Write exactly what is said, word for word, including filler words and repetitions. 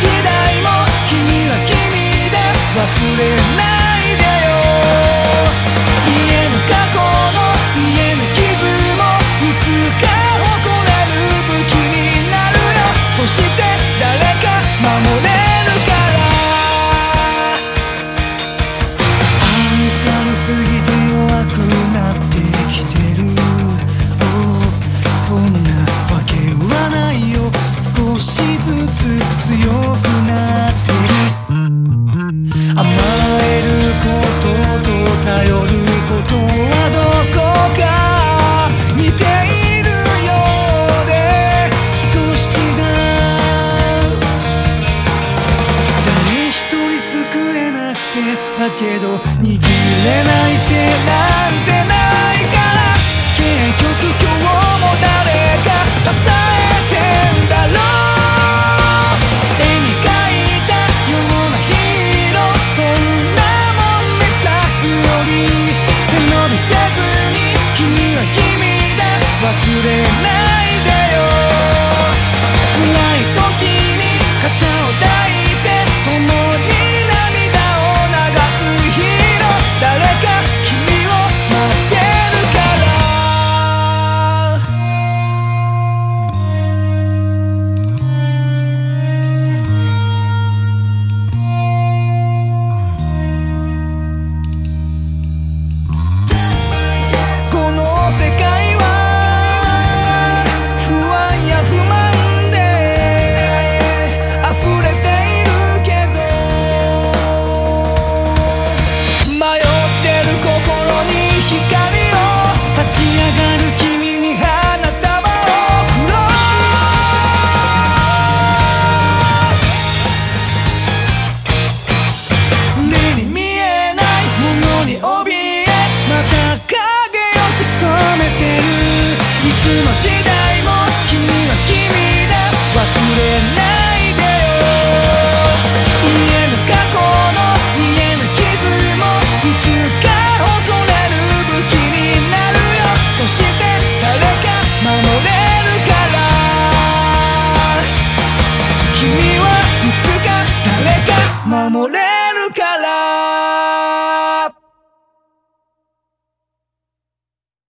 時代も君は君で忘れないでよ。家の過去の家の傷もいつか誇れる武器になるよ。そして誰か守れるから愛されすぎて弱くなってきてる、oh、そんなわけはないよ。少しずつ強くなってる。甘えることと頼ることはどこか似ているようで少し違う。誰一人救えなくてだけど